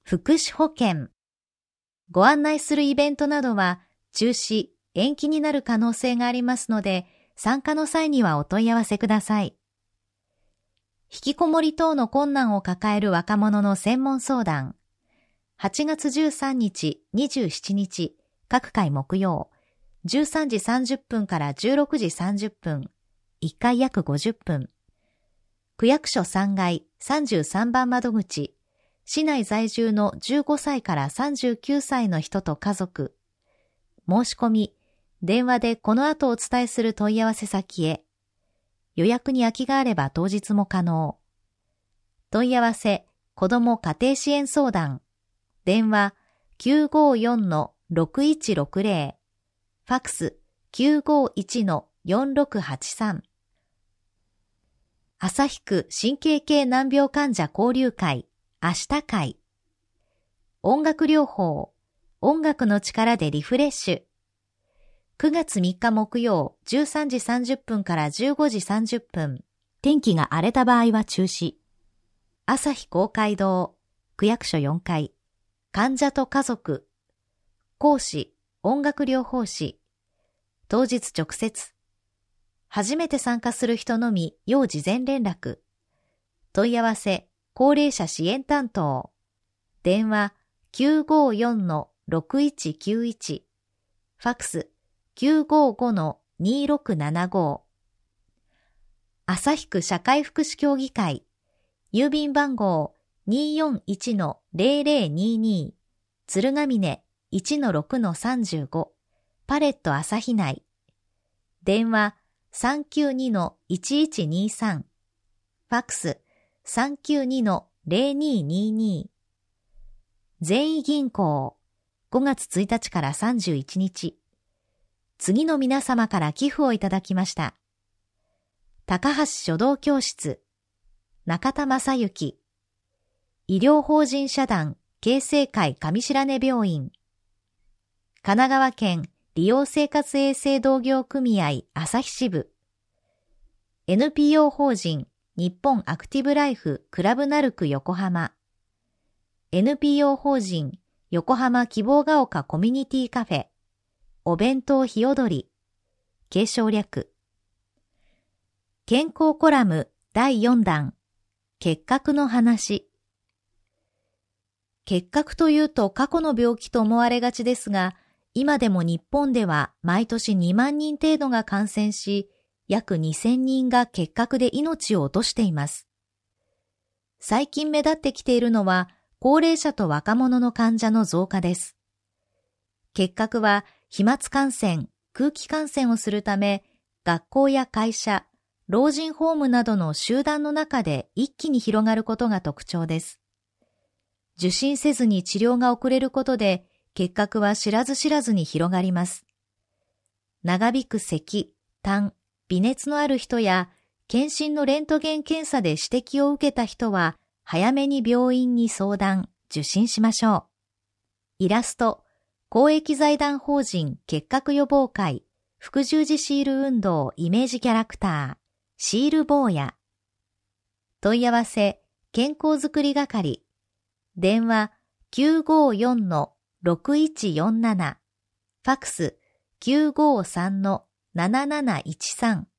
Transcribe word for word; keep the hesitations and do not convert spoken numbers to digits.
福祉保険。ご案内するイベントなどは中止、延期になる可能性がありますので、参加の際にはお問い合わせください。引きこもり等の困難を抱える若者の専門相談。はちがつじゅうさんにち、にじゅうしちにち、各回木曜、じゅうさんじさんじゅっぷんからじゅうろくじさんじゅっぷん、いっかい約ごじゅっぷん。区役所さんがいさんじゅうさんばん窓口、市内在住のじゅうごさいからさんじゅうきゅうさいの人と家族。申し込み、電話でこの後お伝えする問い合わせ先へ。予約に空きがあれば当日も可能。問い合わせ、子ども家庭支援相談。電話 きゅうごよんのろくいちろくぜろ。ファックス きゅうごいちのよんろくはちさん。旭区神経系難病患者交流会。明日会。音楽療法。音楽の力でリフレッシュ。くがつみっか木曜じゅうさんじさんじゅっぷんからじゅうごじさんじゅっぷん。天気が荒れた場合は中止。旭公会堂。区役所よんかい。患者と家族。講師。音楽療法士。当日直接。初めて参加する人のみ要事前連絡。問い合わせ。高齢者支援担当。電話 きゅうごよんのろくいちきゅういち。ファックス きゅうごごのにろくななご。旭区社会福祉協議会。郵便番号 によんいちのぜろぜろにに。鶴ヶ峰 いちのろくのさんじゅうご。パレット旭内。電話 さんきゅうにのいちいちにさん。ファックスさんきゅうにのぜろににに。善意銀行。ごがつついたちからさんじゅういちにち。次の皆様から寄付をいただきました。高橋書道教室。中田正幸。医療法人社団京成会上白根病院。神奈川県利用生活衛生同業組合旭支部。エヌピーオー 法人日本アクティブライフクラブナルク横浜。エヌピーオー 法人横浜希望が丘コミュニティカフェ。お弁当ひよどり。継承略。健康コラムだいよんだん。結核の話。結核というと過去の病気と思われがちですが、今でも日本では毎年にまんにん程度が感染し、約にせんにんが結核で命を落としています。最近目立ってきているのは、高齢者と若者の患者の増加です。結核は飛沫感染、空気感染をするため、学校や会社、老人ホームなどの集団の中で一気に広がることが特徴です。受診せずに治療が遅れることで、結核は知らず知らずに広がります。長引く咳、痰、微熱のある人や、検診のレントゲン検査で指摘を受けた人は、早めに病院に相談、受診しましょう。イラスト、公益財団法人結核予防会、福十字シール運動イメージキャラクター、シール坊や。問い合わせ、健康づくり係。電話 きゅうごよんのろくいちよんなな。ファックス きゅうごさんのなななないちさん。